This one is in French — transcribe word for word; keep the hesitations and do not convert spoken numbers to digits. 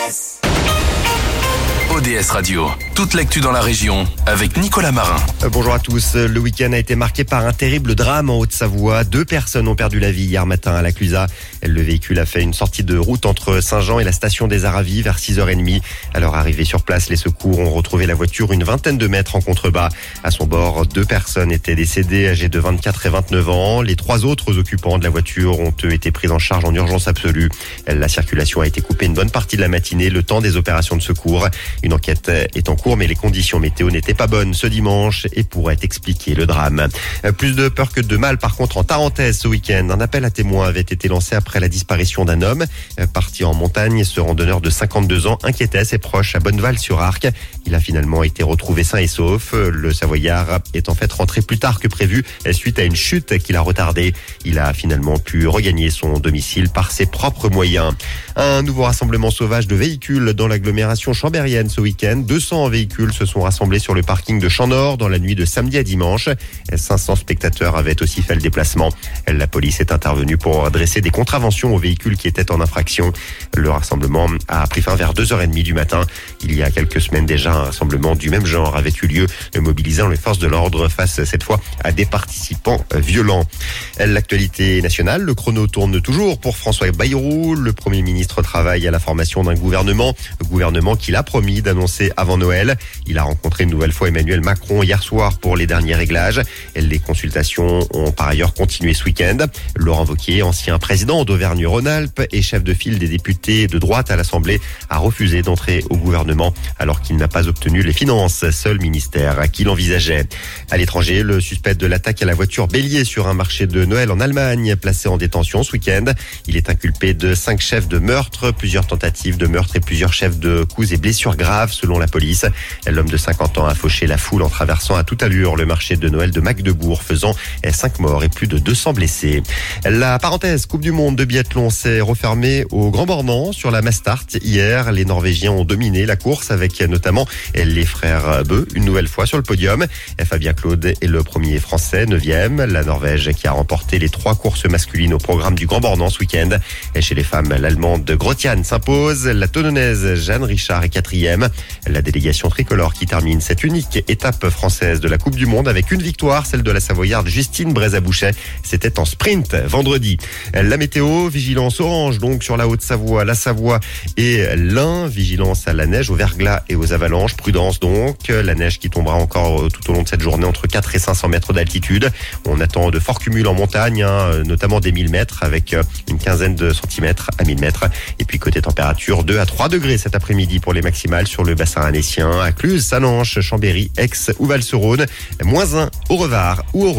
O D S Radio, toute l'actu dans la région avec Nicolas Marin. Bonjour à tous. Le week-end a été marqué par un terrible drame en Haute-Savoie. Deux personnes ont perdu la vie hier matin à la Clusaz. Le véhicule a fait une sortie de route entre Saint-Jean et la station des Aravis vers six heures trente. À leur arrivée sur place, les secours ont retrouvé la voiture une vingtaine de mètres en contrebas. À son bord, deux personnes étaient décédées, âgées de vingt-quatre et vingt-neuf ans. Les trois autres occupants de la voiture ont eux été pris en charge en urgence absolue. La circulation a été coupée une bonne partie de la matinée, le temps des opérations de secours. Une enquête est en cours, mais les conditions météo n'étaient pas bonnes ce dimanche et pourraient expliquer le drame. Plus de peur que de mal, par contre, en Tarentaise ce week-end. Un appel à témoins avait été lancé après la disparition d'un homme. Parti en montagne, ce randonneur de cinquante-deux ans inquiétait ses proches à Bonneval-sur-Arc. Il a finalement été retrouvé sain et sauf. Le Savoyard est en fait rentré plus tard que prévu suite à une chute qui l'a retardé. Il a finalement pu regagner son domicile par ses propres moyens. Un nouveau rassemblement sauvage de véhicules dans l'agglomération chambérienne ce week-end. deux cents véhicules se sont rassemblés sur le parking de Champ-Nord dans la nuit de samedi à dimanche. cinq cents spectateurs avaient aussi fait le déplacement. La police est intervenue pour dresser des contraventions aux véhicules qui étaient en infraction. Le rassemblement a pris fin vers deux heures trente du matin. Il y a quelques semaines déjà, un rassemblement du même genre avait eu lieu, mobilisant les forces de l'ordre face cette fois à des participants violents. L'actualité nationale, le chrono tourne toujours pour François Bayrou. Le Premier ministre travaille à la formation d'un gouvernement, gouvernement qu'il a promis d'annoncer avant Noël. Il a rencontré une nouvelle fois Emmanuel Macron hier soir pour les derniers réglages. Les consultations ont par ailleurs continué ce week-end. Laurent Wauquiez, ancien président d'Auvergne-Rhône-Alpes et chef de file des députés de droite à l'Assemblée, a refusé d'entrer au gouvernement alors qu'il n'a pas obtenu les finances, seul ministère qu'il envisageait. À l'étranger, le suspect de l'attaque à la voiture bélier sur un marché de Noël en Allemagne, placé en détention ce week-end. Il est inculpé de cinq chefs de meurtre, plusieurs tentatives de meurtre et plusieurs chefs de coups et blessures graves selon la police. L'homme de cinquante ans a fauché la foule en traversant à toute allure le marché de Noël de Magdebourg, faisant cinq morts et plus de deux cents blessés. La parenthèse Coupe du Monde de biathlon s'est refermée au Grand Bornand sur la Mastart. Hier, les Norvégiens ont dominé la course avec notamment les frères Beu, une nouvelle fois sur le podium. Fabien Claude est le premier français, neuvième. La Norvège qui a remporté les trois courses masculines au programme du Grand Bornand ce week-end. Et chez les femmes, l'Allemande Grotian s'impose. La Tononaise Jeanne Richard est quatrième. La délégation tricolore qui termine cette unique étape française de la Coupe du Monde avec une victoire, celle de la Savoyarde Justine Brézabouchet. C'était en sprint vendredi. La météo, vigilance orange donc sur la Haute-Savoie, la Savoie et l'Ain. Vigilance à la neige, au verglas et aux avalanches. Prudence donc. La neige qui tombera encore tout au long de cette journée entre quatre et cinq cents mètres d'altitude. On attend de forts cumuls en montagne, hein, notamment des mille mètres avec une quinzaine de centimètres à mille mètres. Et puis côté température, deux à trois degrés cet après-midi pour les maximales sur le bassin annécien, à Cluse, Sananche, Chambéry, Aix ou Val-sur-Rhône. Moins un au Revard ou au